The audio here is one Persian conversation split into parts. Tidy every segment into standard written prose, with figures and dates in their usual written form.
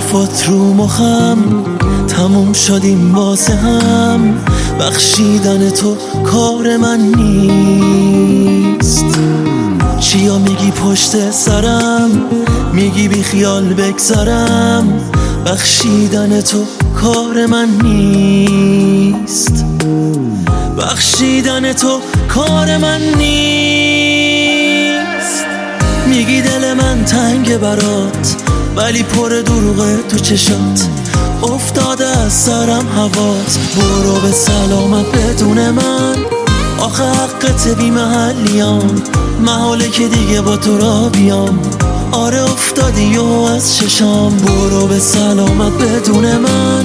حرفات رو مخم تموم شدیم واسه هم. بخشیدن تو کار من نیست. چیا میگی پشت سرم، میگی بی خیال بگذرم. بخشیدن تو کار من نیست. بخشیدن تو کار من نیست. میگی دل من تنگ برات، ولی پر دروغه تو چشات. افتاده از سرم هوات، برو به سلامت بدون من. آخه حقت بی محلیام، محاله که دیگه با تو را بیام. آره افتادی و از چشام، برو به سلامت بدون من.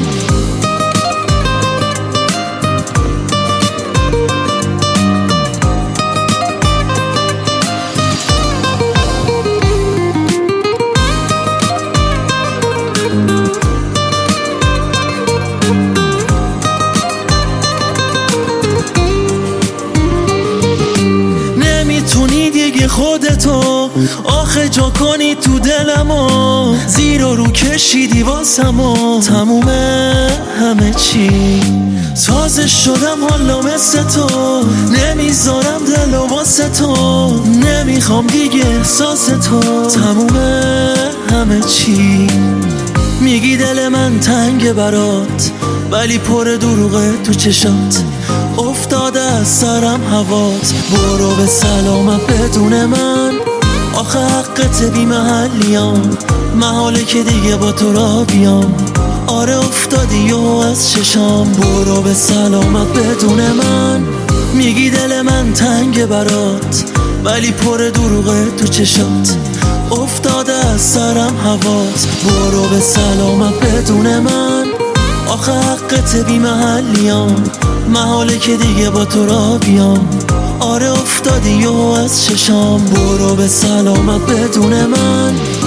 نمیتونی دیگه خودتو آخه جا کنی تو دلمو. زیر و رو کشیدی واسمو، تمومه همه چی. سازش شدم حالا مثل تو، نمیذارم دلو واسه تو. نمیخوام دیگه احساس تو، تمومه همه چی. میگی دل من تنگ برات، ولی پر دروغه تو چشات. افتاده از سرم هوات، برو به سلامت بدون من. آخه حقت بی محلیام، محاله که دیگه با تو را بیام. آره افتادی و از چشام، برو به سلامت بدون من. میگی دل من تنگ برات، ولی پر دروغه تو چشات. افتاده از سرم هوات، برو به سلامت بدون من. آخه حقت بی محلیام، محاله که دیگه با تو را بیام. آره افتادی و از چشام، برو به سلامت بدون من.